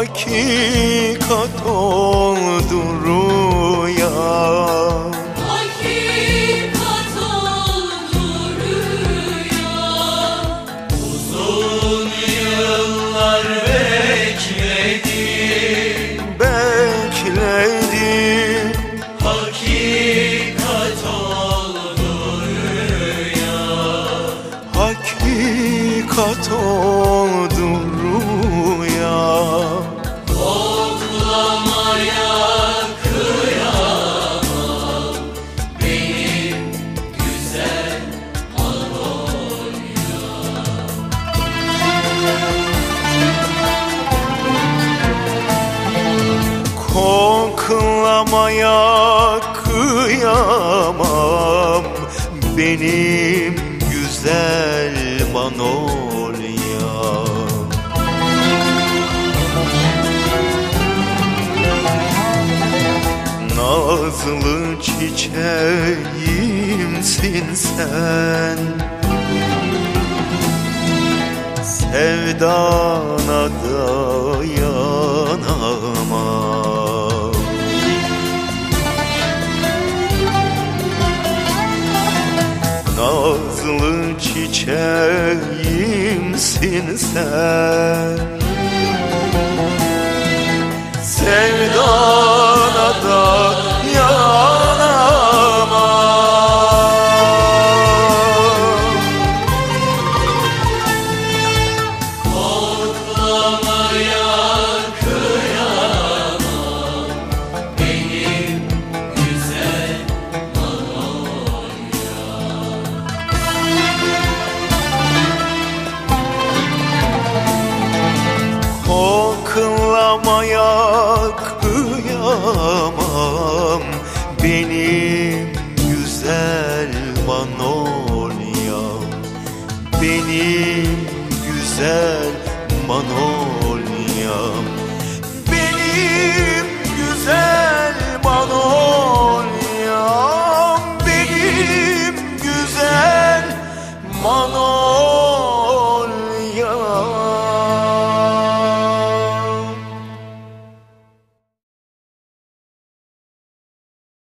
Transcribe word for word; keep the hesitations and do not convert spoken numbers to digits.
hakikat oldu rüya. Hakikat oldu rüya. Uzun yıllar bekledim, Bekledim, hakikat oldu rüya. hakikat oldu rüya. Koklamaya kıyamam benim güzel Anadolu'ya. Koklamaya kıyamam benim güzel Manolya. Nazlı çiçeğimsin sen, sevdana dayanamam. Nazlı çiçeğimsin sen, sevdana dayanamam. Koklamaya kıyamam benim güzel Anadolu'ya. Koklamaya kıyamam benim güzel Manolyam, benim güzel Manolyam, benim güzel Manolyam.